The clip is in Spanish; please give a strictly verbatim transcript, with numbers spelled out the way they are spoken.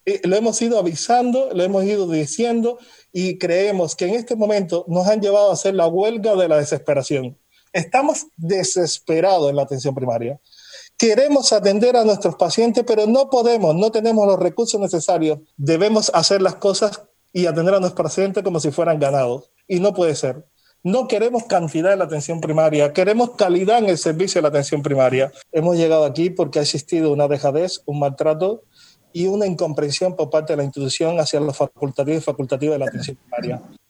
Eh, lo hemos ido avisando, lo hemos ido diciendo y creemos que en este momento nos han llevado a hacer la huelga de la desesperación. Estamos desesperados en la atención primaria. Queremos atender a nuestros pacientes, pero no podemos, no tenemos los recursos necesarios. Debemos hacer las cosas y atender a nuestros pacientes como si fueran ganados. Y no puede ser. No queremos cantidad en la atención primaria, queremos calidad en el servicio de la atención primaria. Hemos llegado aquí porque ha existido una dejadez, un maltrato y una incomprensión por parte de la institución hacia los facultativos y facultativas de la atención primaria.